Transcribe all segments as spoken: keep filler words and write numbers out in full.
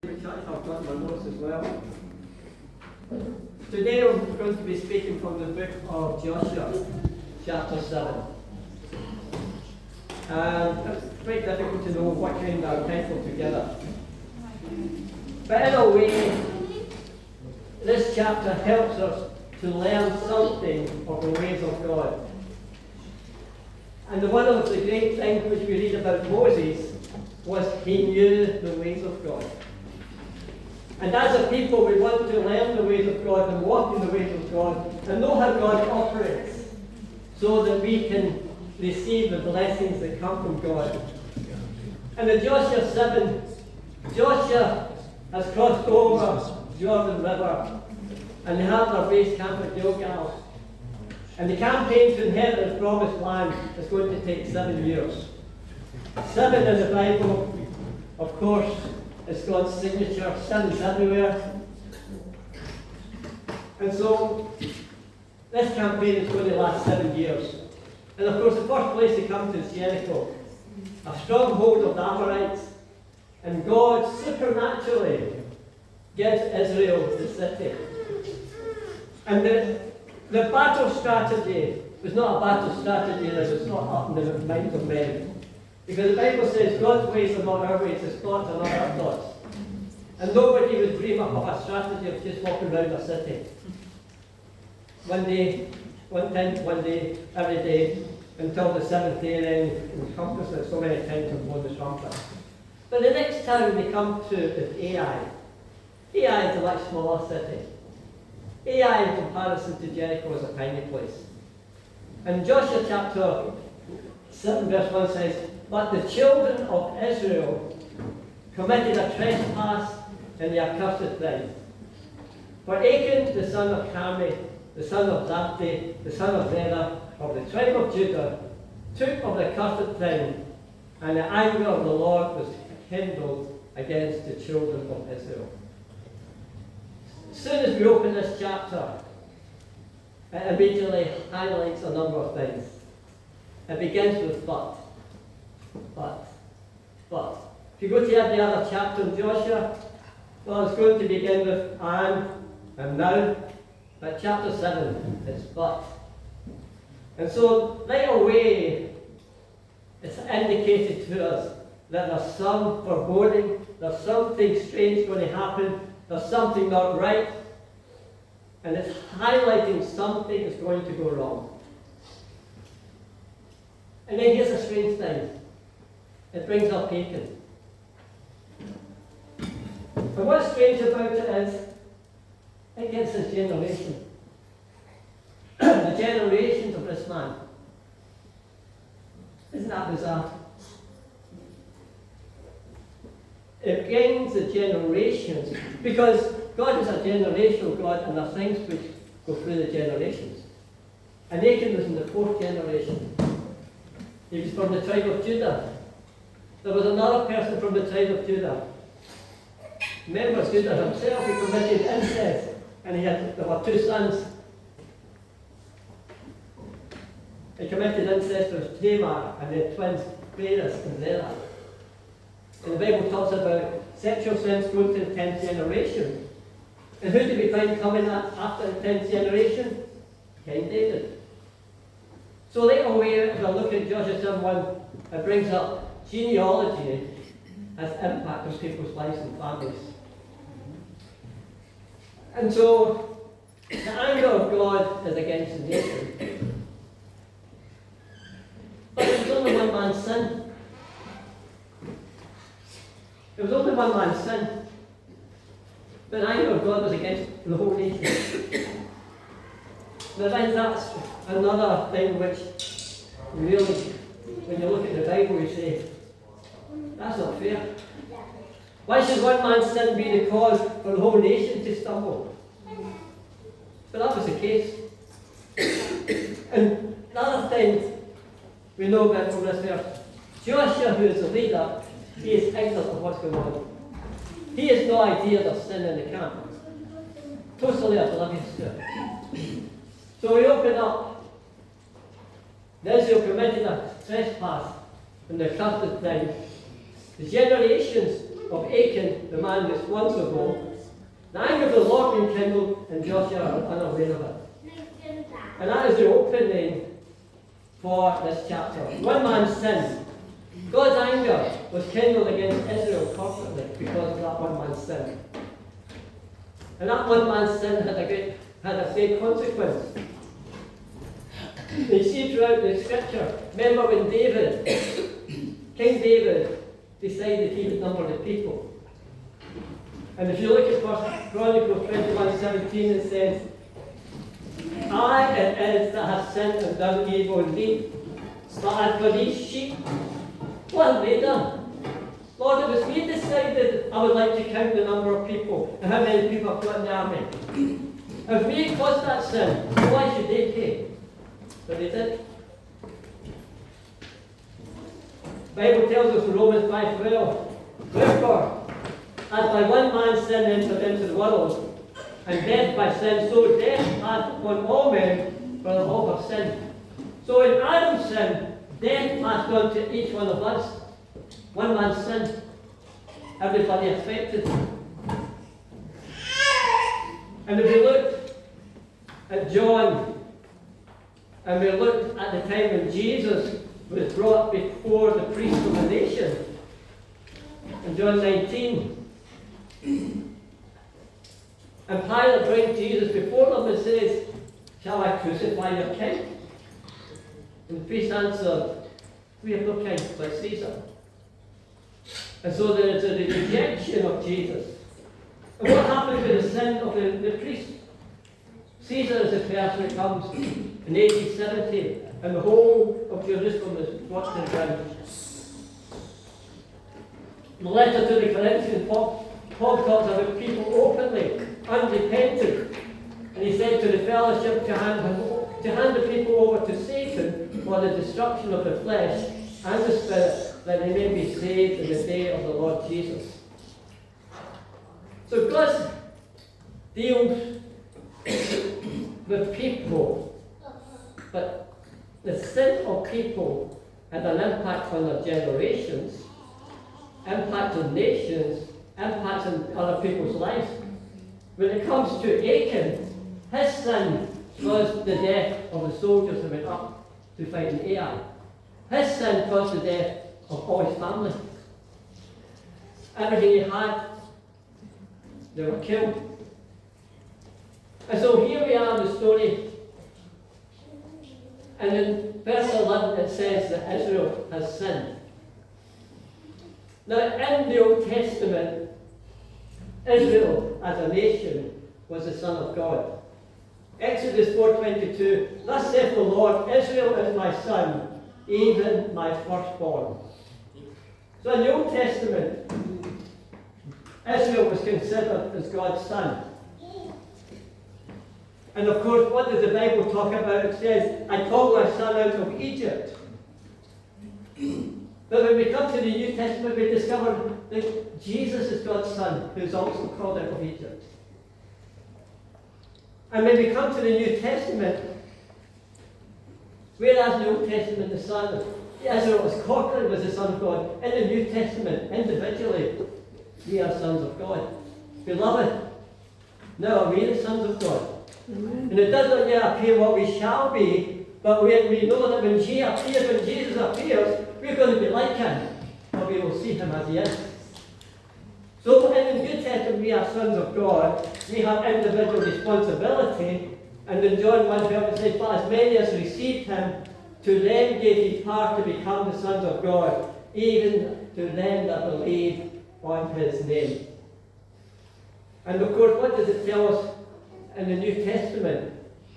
I've got my notes as well. Today I'm going to be speaking from the book of Joshua, chapter seven. And it's quite difficult to know what kind of title together. But in a way, this chapter helps us to learn something of the ways of God. And one of the great things which we read about Moses was he knew the ways of God. And as a people, we want to learn the ways of God and walk in the ways of God and know how God operates so that we can receive the blessings that come from God. And in Joshua seven, Joshua has crossed over Jordan River and they have their base camp at Gilgal. And the campaign to inherit the promised land is going to take seven years. Seven in the Bible, of course, is God's signature. Seven's everywhere. And so, this campaign is going to last seven years. And of course, the first place they come to is Jericho, a stronghold of the Amorites. And God supernaturally gives Israel the city. And the, the battle strategy was not a battle strategy that was not up in the minds of men. Because the Bible says God's ways are not our ways, His thoughts are not our thoughts. And nobody would dream up of a strategy of just walking around a city. One day, one time, one day, every day, until the seventh day, and then we compass it so many times and blow the trumpet. But the next town they come to is Ai. Ai is a much smaller city. Ai, in comparison to Jericho, is a tiny place. And Joshua chapter seven, verse one says, "But the children of Israel committed a trespass in the accursed thing. For Achan, the son of Carmi, the son of Zabdi, the son of Zerah, of the tribe of Judah, took of the accursed thing, and the anger of the Lord was kindled against the children of Israel." As soon as we open this chapter, it immediately highlights a number of things. It begins with but. But. But. If you go to every other chapter in Joshua, well, it's going to begin with and, and now. But chapter seven is but. And so, right away, it's indicated to us that there's some foreboding, there's something strange going to happen, there's something not right, and it's highlighting something is going to go wrong. And then here's a strange thing. It brings up Achan. And what's strange about it is, it gets his generation. The generations of this man. Isn't that bizarre? It brings the generations, because God is a generational God, and there are things which go through the generations. And Achan was in the fourth generation. He was from the tribe of Judah. There was another person from the tribe of Judah. Remember Judah himself, he committed incest, and he had, there were two sons. He committed incest with Tamar, and they had twins, Pharez and Zerah. And the Bible talks about sexual sins going to the tenth generation. And who do we find coming after the tenth generation? King David. So right away, as I look at Joshua seven one, it brings up genealogy has impact on people's lives and families. And so, the anger of God is against the nation. But it was only one man's sin. It was only one man's sin. But the anger of God was against the whole nation. But then that's another thing which really, when you look at the Bible, you say, that's not fair. Why should one man's sin be the cause for the whole nation to stumble? But that was the case. And another thing we know about from this verse, Joshua, who is the leader, he is ignorant of what's going on. He has no idea there's sin in the camp. Totally oblivious to it. So we open up. Israel committed a trespass in the accursed thing. The generations of Achan, the man responsible, the anger of the Lord being kindled, and Joshua are unaware of it. And that is the opening for this chapter. One man's sin. God's anger was kindled against Israel corporately because of that one man's sin. And that one man's sin had a great, had a great consequence. You see throughout the scripture, remember when David, King David, decided he would number the people. And if you look at First Chronicles twenty-one seventeen, it says, I it is that have sinned and done evil indeed. But as for these sheep, what have they done? Lord, it was we decided I would like to count the number of people and how many people I've got in the army. If we caused that sin, why should they pay? But they did. The Bible tells us in Romans five twelve, wherefore, as by one man's sin entered into the world, and death by sin, so death passed upon all men, for the whole of sin. So in Adam's sin, death passed on to each one of us. One man's sin. Everybody affected. And if we looked at John, and we looked at the time when Jesus was brought before the priest of the nation, in John nineteen, and Pilate brings Jesus before them and says, shall I crucify your king? And the priest answered, we have no king but Caesar. And so there is a rejection of Jesus. And what happens with the sin of the, the priest? Caesar is the person who comes in A D seventy, and the whole of Jerusalem is brought to the ground. The letter to the Corinthians, Paul, Paul talks about people openly, unrepentant. And he said to the fellowship to hand, him, to hand the people over to Satan for the destruction of the flesh and the spirit, that they may be saved in the day of the Lord Jesus. So God deals with people, but the sin of people had an impact on their generations, impact on nations, impact on other people's lives. When it comes to Achan, his sin caused the death of the soldiers who went up to fight in Ai. His sin caused the death of all his family. Everything he had, they were killed. And so here we are in the story. And in verse eleven it says that Israel has sinned. Now in the Old Testament, Israel as a nation was the Son of God. Exodus four twenty-two, thus saith the Lord, Israel is my son, even my firstborn. So in the Old Testament, Israel was considered as God's son. And of course, what does the Bible talk about? It says, I called my son out of Egypt. But when we come to the New Testament, we discover that Jesus is God's son, who is also called out of Egypt. And when we come to the New Testament, whereas in the Old Testament the Son, Israel was corporately was the Son of God, in the New Testament, individually, we are sons of God. Beloved, now are we the sons of God? Amen. And it does not yet appear what we shall be, but we, we know that when He appears, when Jesus appears, we're going to be like Him, but we will see Him as He is. So in the New Testament we are sons of God, we have individual responsibility, and in John one twelve it says, but as many as received Him, to them gave He power to become the sons of God, even to them that believe on His name. And of course, what does it tell us in the New Testament?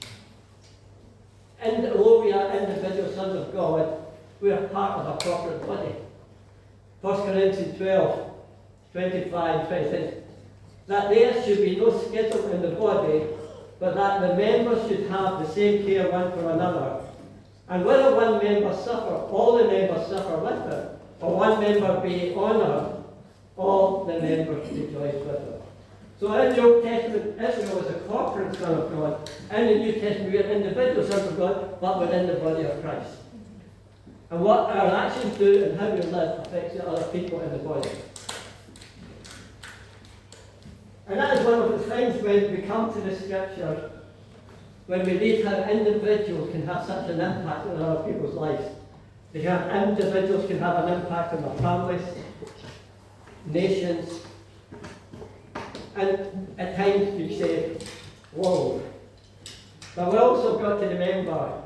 And although we are individual sons of God, we are part of a corporate body. First Corinthians twelve, twenty-five, twenty-six, that there should be no schism in the body, but that the members should have the same care one for another. And whether one member suffer, all the members suffer with it, or one member be honoured, all the members rejoice with it. So in the Old Testament, Israel was a corporate son of God. In the New Testament, we are individual sons of God, but within the body of Christ. And what our actions do and how we live affects the other people in the body. is one of the things when we come to the scriptures, when we read how individuals can have such an impact on other people's lives. They have, individuals can have an impact on their families, nations, and at times we say, whoa. But we also got to remember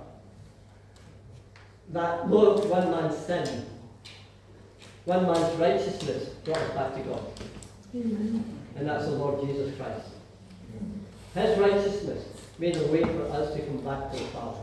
that no one man's sin, one man's righteousness brought us back to God. Amen. And that's the Lord Jesus Christ. His righteousness made a way for us to come back to the Father.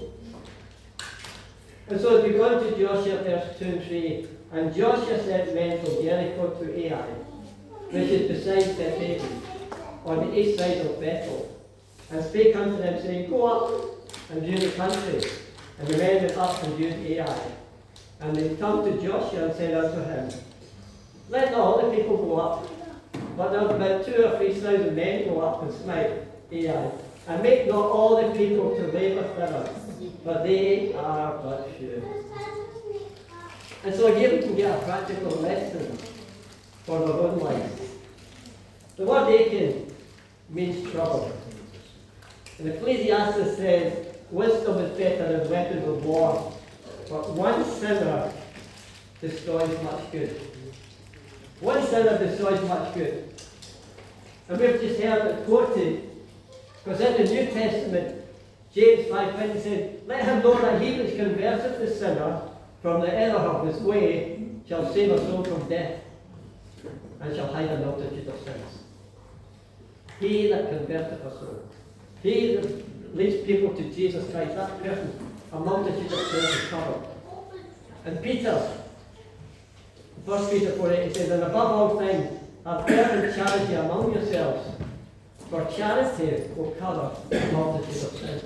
And so as we go into Joshua verse two and three, and Joshua sent men from Jericho to Ai, which is beside Bethel, on the east side of Bethel, and spake unto them, saying, Go up and view the country. And the men went up and viewed Ai. And they come to Joshua and said unto him, Let not all the people go up, but there about two or three thousand men go up and smite Ai, and make not all the people to labour thither, for they are but few. And so here we can get a practical lesson for our own lives. The word Achan means trouble. And Ecclesiastes says, Wisdom is better than weapons of war, but one sinner destroys much good. One sinner destroys much good. And we've just heard it quoted, because in the New Testament, James five twenty said, Let him know that he which converteth the sinner from the error of his way shall save a soul from death, and shall hide a multitude of sins. He that converteth a soul, he that leads people to Jesus Christ, that person, a multitude of sins is covered. And Peter, First Peter four eight, he says, And above all things, have fervent charity among yourselves, for charity will cover a multitude of sins.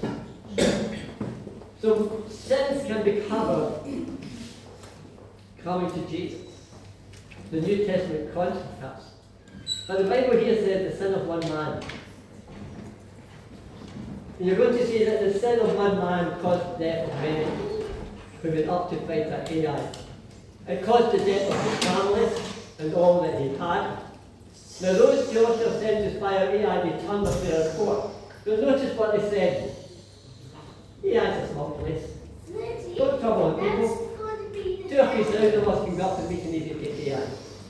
So sins can be covered coming to Jesus. The New Testament contrasts. But the Bible here says the sin of one man. And you're going to see that the sin of one man caused the death of many who went up to fight at Ai. It caused the death of his family and all that he had. Now those Joshua sent to spy out Ai, they turned up their report. But notice what they said. Ai's a small place. Don't trouble the people. Two or three thousand of us can go up and meet an easy to Ai.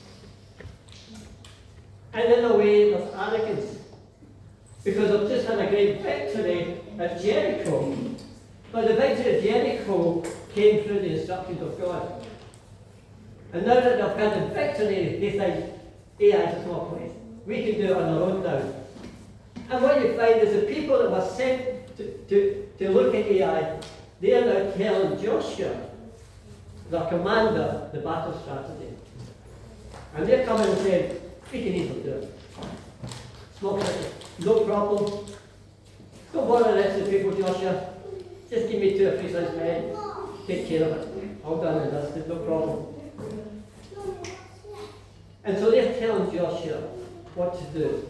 And in a way, there's arrogance. Because I've just had a great victory at Jericho. But the victory at Jericho came through the instructions of God. And now that they've had the victory, they think, Ai is a small place. We can do it on our own now. And what you find is the people that were sent to, to, to look at Ai, they are now telling Joshua, their commander, the battle strategy. And they're coming and saying, we can easily do it. Small city, no problem. Don't bother the rest of the people, Joshua. Just give me two or three thousand men. Take care of it. All done and dusted, no problem. And so they're telling Joshua what to do.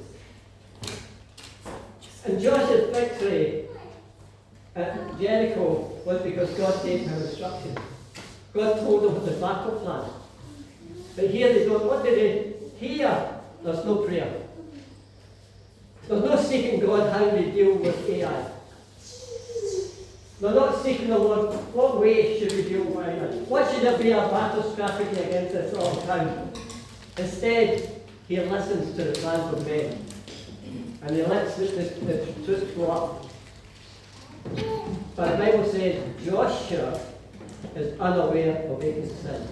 And Joshua's victory at Jericho was because God gave him instructions. God told them the battle plan. But here they don't. What did they? Here, there's no prayer. There's no seeking God how we deal with Ai. They're not seeking the Lord, what way should we deal with Ai? What should there be our battle strategy against this all the time? Instead, he listens to the plans of men. And he lets the, the, the truth go up. But the Bible says Joshua is unaware of Achan's sin.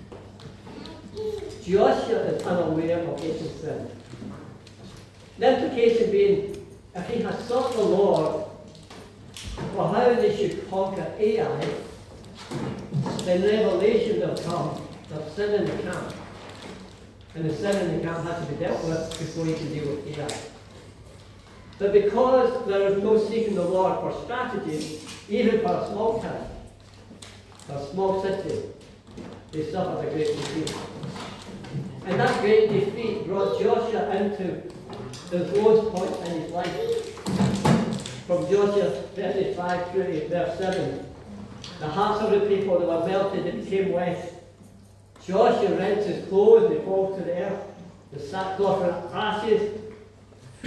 Joshua is unaware of Achan's sin. The implication being, if he has sought the Lord for how they should conquer Ai, then revelation will come of sin in the camp. And the sin in the camp has to be dealt with before you can deal with Ai. But because there is no seeking the Lord for strategy, even for a small town, for a small city, they suffered a great defeat. And that great defeat brought Joshua into the lowest point in his life. From Joshua thirty-five through verse seven, the hearts of the people that were melted, it became wet. Joshua rents his clothes, they fall to the earth. The sackcloth and ashes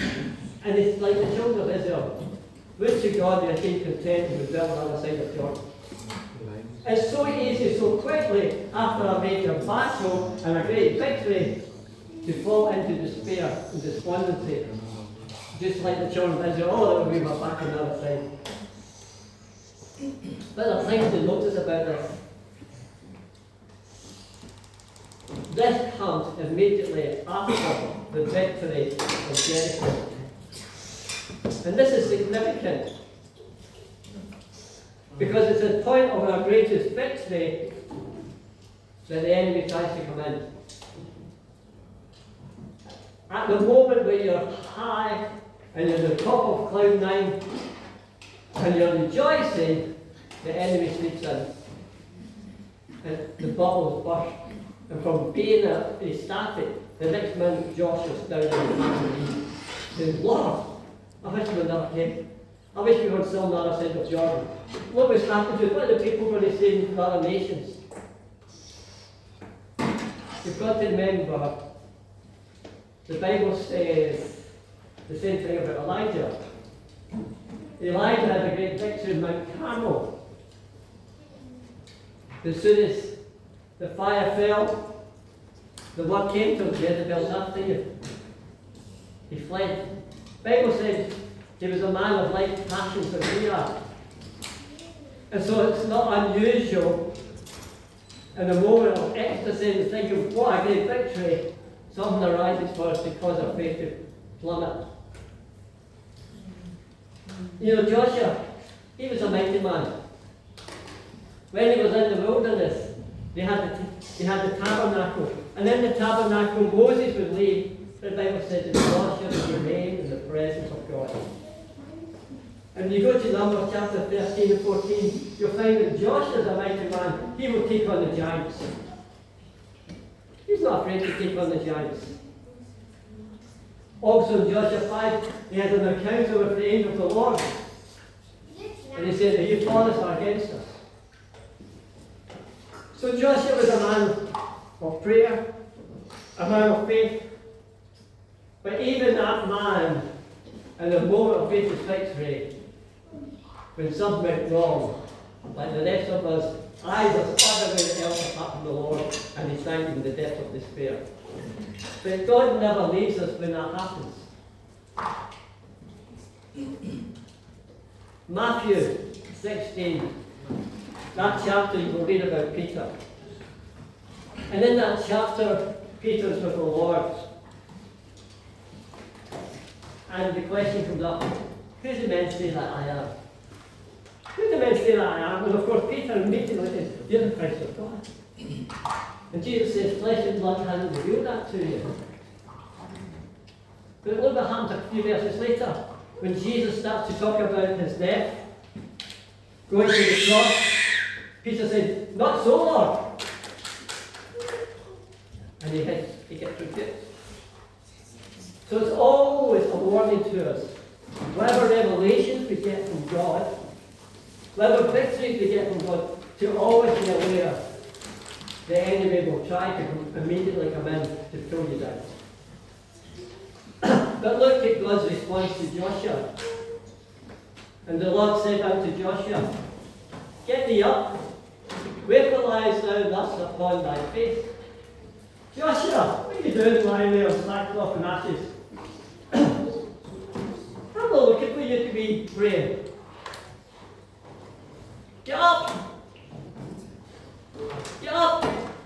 And it's like the children of Israel. Would to God they attained content who dwell on the other side of Jordan. It's so easy, so quickly, after a major battle and a great victory, to fall into despair and despondency. Just like the children of Israel, oh, we were back on the other side. But there are things to notice about this. This comes immediately after the victory of Jericho. And this is significant because it's the point of our greatest victory that the enemy tries to come in. At the moment where you're high and you're at the top of cloud nine and you're rejoicing, the enemy sneaks in. And the bubbles burst. And from being ecstatic, the next minute Joshua's down in the knees. Saying, Lord, I wish we never came. I wish we were still on the other side of Jordan. What was happening to what are the people going to say in other nations? You've got to remember, the Bible says the same thing about Elijah. Elijah had a great victory in Mount Carmel. As soon as the fire fell, the word came to him, Jezebel, nothing you. He fled. The Bible says he was a man of like passions as we are. And so it's not unusual in a moment of ecstasy and thinking, what a great victory, something arises for us to cause our faith to plummet. You know, Joshua, he was a mighty man. When he was in the wilderness, they had the, they had the tabernacle. And in the tabernacle, Moses would leave. The Bible says that Joshua would remain in the presence of God. And you go to Numbers chapter thirteen and fourteen, you'll find that Joshua is a mighty man. He will take on the giants. He's not afraid to take on the giants. Also in Joshua five, he had an encounter with the angel of the Lord. And he said that you for us or against us. So Joshua was a man of prayer, a man of faith. But even that man, in the moment of greatest victory, when something went wrong, like the rest of us, eyes are spotted else apart from the Lord, and he sank in the depth of despair. But God never leaves us when that happens. Matthew sixteen, that chapter you will read about Peter. And in that chapter, Peter's with the Lord. And the question comes up, who do men say that I am? Who do men say that I am? And of course, Peter immediately says, you're the Christ of God. And Jesus says, flesh and blood hasn't revealed that to you. But look what happens a few verses later, when Jesus starts to talk about his death, going to the cross. Peter said, not so, Lord. And he, hits, he gets rebuked. So it's always a warning to us. Whatever revelations we get from God, whatever victories we get from God, to always be aware the enemy will try to come, immediately come in to pull you down. But look at God's response to Joshua. And the Lord said unto Joshua, get thee up, wherefore liest thou thus upon thy face? Joshua, what are you doing lying there on sackcloth and ashes? I'm not looking for you to be praying. Get up! Get up!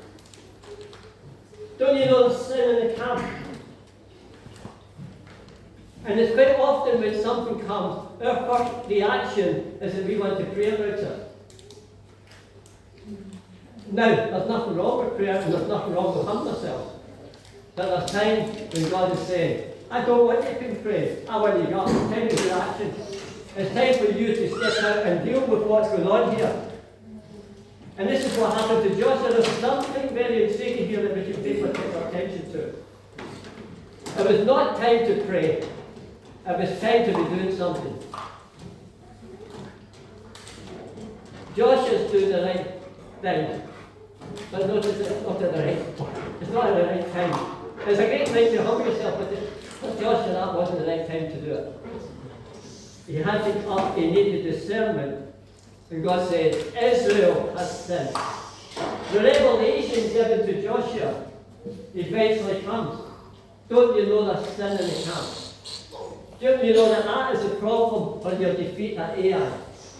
Don't you know there's sin in the camp? And it's quite often when something comes, our first reaction is that we want to pray about it. Now, there's nothing wrong with prayer and there's nothing wrong with humbling ourselves. But there's times when God is saying, I don't want you to pray. I want you to get up. It's time to do action. It's time for you to step out and deal with what's going on here. And this is what happened to Joshua. There's something very intriguing here that we should pay particular attention to. It was not time to pray. It was time to be doing something. Joshua's doing the right thing. But notice it's not at the right point. It's not at the right time. It's a great thing to humble yourself, but But Joshua, that wasn't the right time to do it. He had to up, he needed discernment. And God said, Israel has sinned. The revelation given to Joshua eventually comes. Don't you know there's sin in the camp? Don't you know that that is the problem for your defeat at Ai?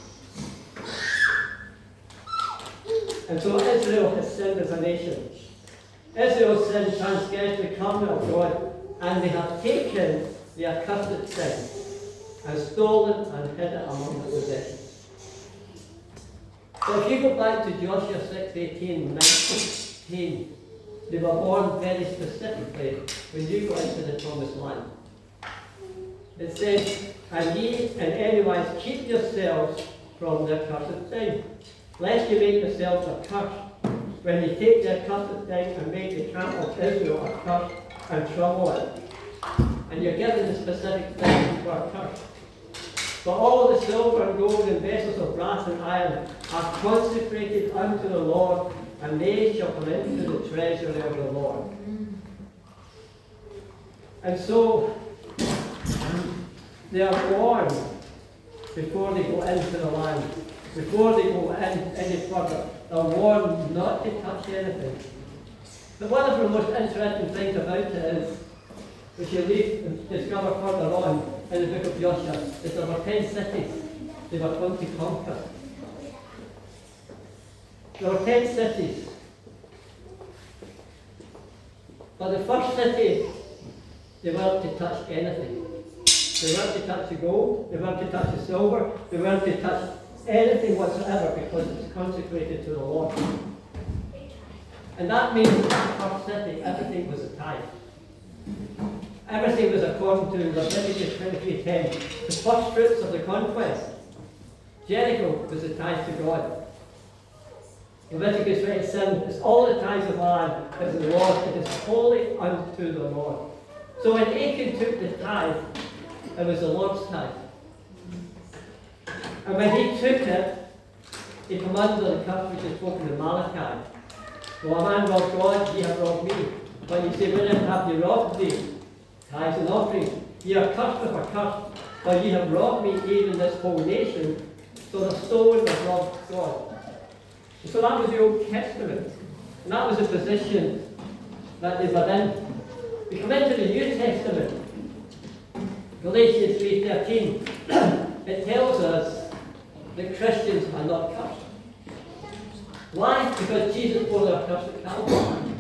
And so Israel has sinned as a nation. Israel sinned, transgressed the covenant of God, and they have taken the accursed sin and stolen and hid it among the possessions. So if you go back to Joshua six, eighteen, nineteen, they were born very specifically when you go into the promised land. It says, and ye in any wise keep yourselves from the accursed thing, lest you make yourselves accursed when you take the accursed thing and make the camp of Israel accursed and trouble it. And you're given the specific things for accursed. For all the silver and gold and vessels of brass and iron are consecrated unto the Lord, and they shall come into the treasury of the Lord. And so, they are born before they go into the land. Before they go in any further, they're warned not to touch anything. But one of the most interesting things about it is, which you leave and discover further on in the book of Joshua, is there were ten cities they were going to conquer. There were ten cities. But the first city, they weren't to touch anything. They weren't to touch the gold, they weren't to touch the silver, they weren't to touch anything whatsoever because it was consecrated to the Lord. And that means in the first city, everything was a tithe. Everything was according to Leviticus twenty-three ten, the first fruits of the conquest. Jericho was a tithe to God. Leviticus twenty-seven is all the tithes of land is the Lord, it is holy unto the Lord. So when Achan took the tithe, it was the Lord's tithe. And when he took it, he commanded the curse which is spoken in Malachi. Well, a man robbed God, ye have robbed me. But you say, wherein have you robbed thee? Tithes and offerings. Ye are cursed with a curse, but ye have robbed me, even this whole nation. So the stolen was robbed God. And so that was the Old Testament. And that was the position that they were in. We come into the New Testament. Galatians three thirteen. It tells us that Christians are not cursed. Why? Because Jesus bore their curse at Calvary.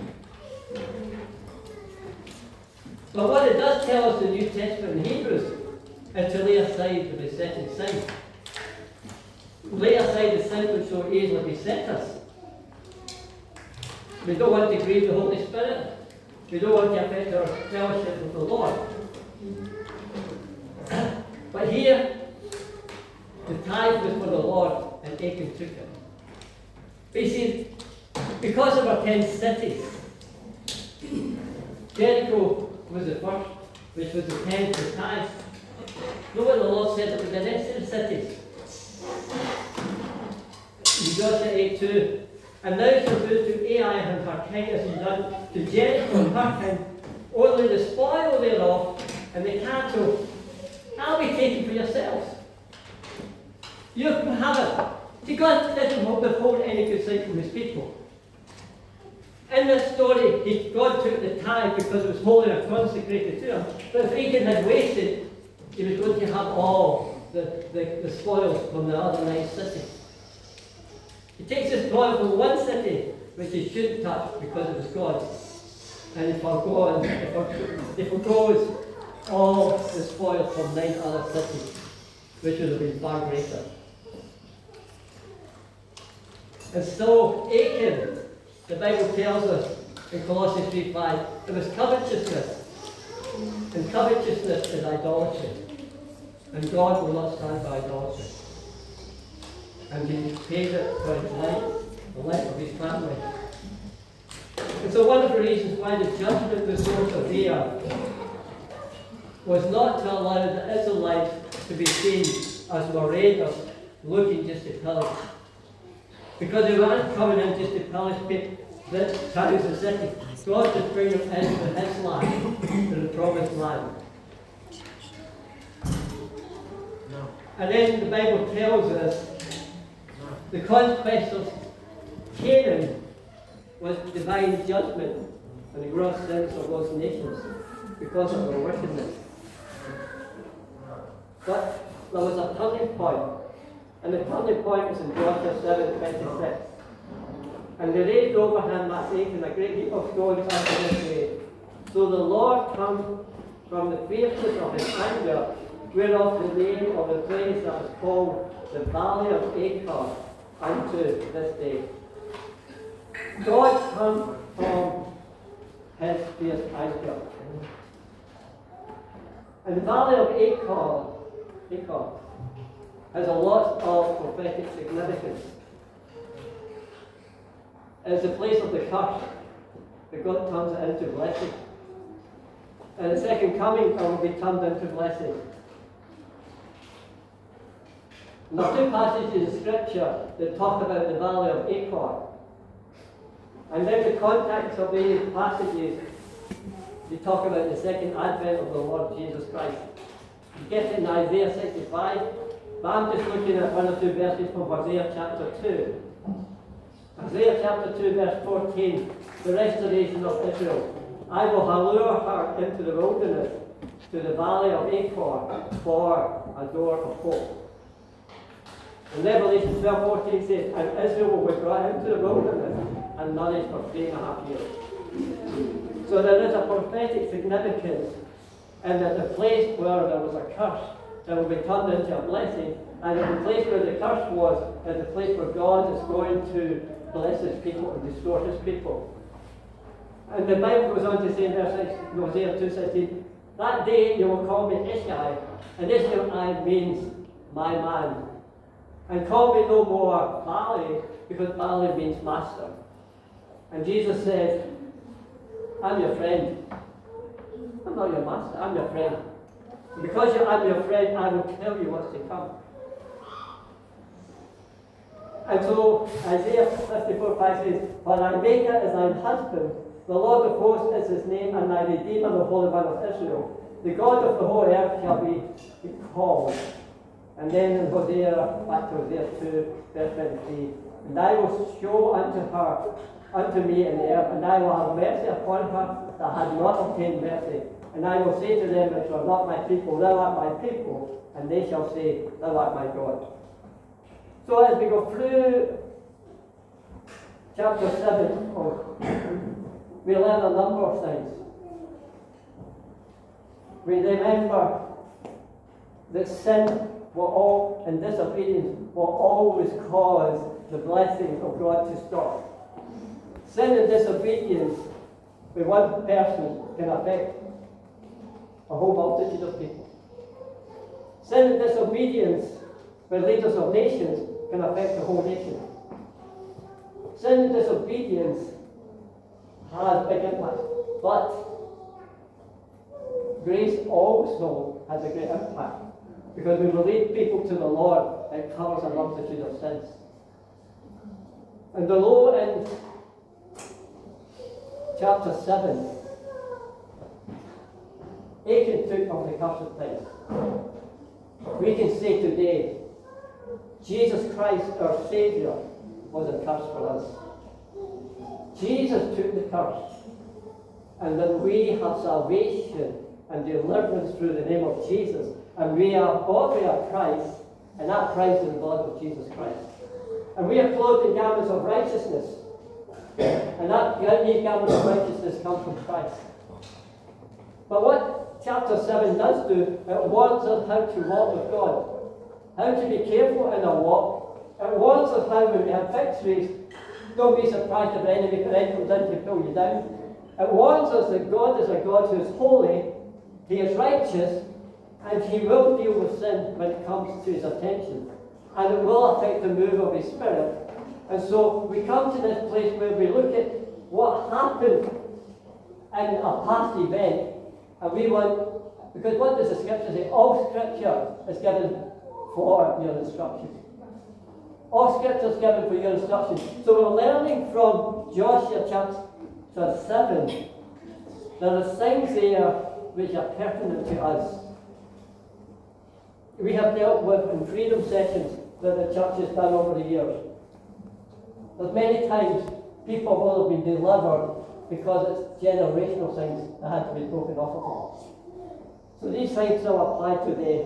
But what it does tell us in the New Testament in Hebrews is to lay aside the besetting sin. Lay aside the sin which so easily besets us. We don't want to grieve the Holy Spirit. We don't want to affect our fellowship with the Lord. But here, the tithe was for the Lord, and Achan took it. But you see, because of our ten cities, Jericho was the first, which was the tenth, the tithe. Know what the Lord said about the next of the cities? In Joshua eight two, and now shall do to Ai and her king as he done to Jericho and her king, only the spoil thereof and the cattle I'll be taken for yourselves. You can have it. See, God doesn't withhold any good thing from his people. In this story, he, God took the tithe because it was holy and consecrated to him. But if Achan had wasted, he was going to have all the, the, the spoils from the other nine cities. He takes the spoil from one city, which he shouldn't touch because it was God's. And he forgoes, he forgoes all the spoil from nine other cities, which would have been far greater. And so Achan, the Bible tells us in Colossians three five, it was covetousness. And covetousness is idolatry. And God will not stand by idolatry. And he paid it for his life, the life of his family. And so one of the reasons why the judgment was so severe was not to allow the Israelites to be seen as marauders looking just to pillage. Because they weren't coming in just to pillage the towns and cities. God was bringing them into his land, to the promised land. And then the Bible tells us the conquest of Canaan was divine judgment on the gross sins of those nations because of their wickedness. But there was a turning point, and the turning point was in Joshua seven twenty-six. And they raised over him that nation a great heap of stones unto this day. So the Lord come from the fierceness of his anger, whereof the name of the place that is called the Valley of Achor unto this day. God come from his fierce anger. And the Valley of Achor, Achor has a lot of prophetic significance. It's the place of the curse, that God turns it into blessing. And the second coming will be turned into blessing. And there are two passages of Scripture that talk about the Valley of Achor. And in the context of these passages, they talk about the second advent of the Lord Jesus Christ. You get it in Isaiah sixty-five, but I'm just looking at one or two verses from Hosea chapter two. Isaiah chapter two, verse fourteen, the restoration of Israel. I will allure her into the wilderness, to the valley of Achor, for a door of hope. And Revelation twelve fourteen says, and Israel will be brought into the wilderness and nourished for three and a half years. So there is a prophetic significance in that the place where there was a curse that will be turned into a blessing, and that the place where the curse was is the place where God is going to bless his people and restore his people. And the Bible goes on to say in verse six, Hosea two sixteen, that day you will call me Ishai, and Ishai means my man. And call me no more Bali, because Bali means master. And Jesus said, I'm your friend. I'm not your master, I'm your friend. And because I'm your friend, I will tell you what's to come. And so Isaiah fifty-four five says, for thy maker is thine husband, the Lord of hosts is his name, and thy Redeemer, the Holy One of Israel. The God of the whole earth shall be called. And then in Hosea, back to Hosea two, verse twenty-three, and I will show unto her, unto me in the earth, and I will have mercy upon her that had not obtained mercy. And I will say to them which are not my people, thou art my people, and they shall say, thou art my God. So as we go through chapter seven, we learn a number of things. We remember that sin will all, and disobedience will always cause the blessings of God to stop. Sin and disobedience with one person can affect a whole multitude of people. Sin and disobedience with leaders of nations can affect the whole nation. Sin and disobedience has big impact, but grace also has a great impact, because when we lead people to the Lord, it covers a multitude of sins. And the law in chapter seven, Achan took of the cursed things. We can say today, Jesus Christ, our Saviour, was a curse for us. Jesus took the curse, and that we have salvation and deliverance through the name of Jesus, and we are bought by a price, and that price is the blood of Jesus Christ. And we are clothed in garments of righteousness, and that these garments of righteousness come from Christ. But what chapter seven does do, it warns us how to walk with God, how to be careful in our walk. It warns us how, when we have victories, don't be surprised if the enemy comes in to pull you down. It warns us that God is a God who is holy, He is righteous, and He will deal with sin when it comes to His attention. And it will affect the move of His Spirit. And so we come to this place where we look at what happened in a past event, and we want, because what does the Scripture say? All Scripture is given for your instruction. All Scripture is given for your instruction. So we're learning from Joshua chapter seven. There are things there which are pertinent to us. we have dealt with in freedom sessions that the church has done over the years. There's many times people will have been delivered because it's generational things that had to be broken off of them. So these things still apply today.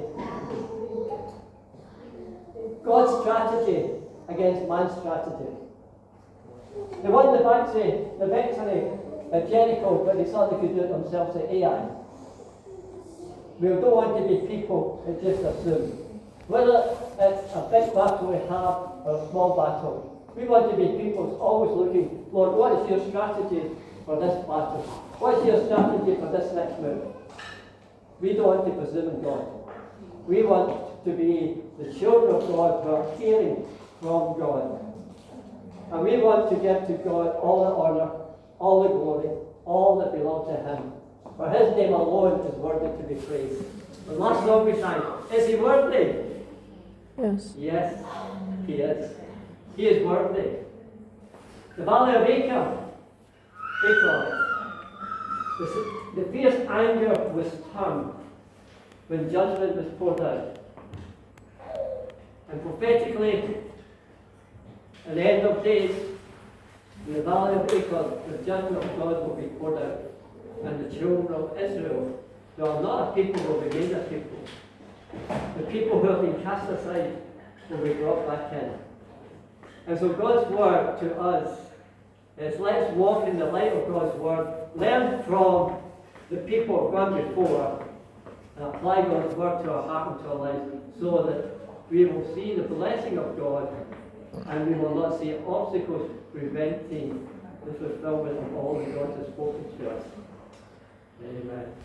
God's strategy against man's strategy. They won the victory, the victory at Jericho, but they thought they could do it themselves at Ai. We don't want to be people that just assume. Whether it's a big battle we have or a small battle, we want to be people who's always looking, Lord, what is your strategy for this battle? What is your strategy for this next move? We don't want to presume in God. We want to be the children of God who are hearing from God. And we want to give to God all the honour, all the glory, all that belongs to Him. For His name alone is worthy to be praised. The last song we sang, is He worthy? Yes. Yes, He is. He is worthy. The Valley of Acre, Acre, the, the fierce anger was turned when judgment was poured out. And prophetically, at the end of days, in the Valley of Acre, the judgment of God will be poured out. And the children of Israel, there are not a people will be made a people. The people who have been cast aside will be brought back in. And so God's word to us is let's walk in the light of God's word, learn from the people who have gone before, and apply God's word to our heart and to our lives, so that we will see the blessing of God, and we will not see obstacles preventing the fulfillment of all that God has spoken to us. Amen.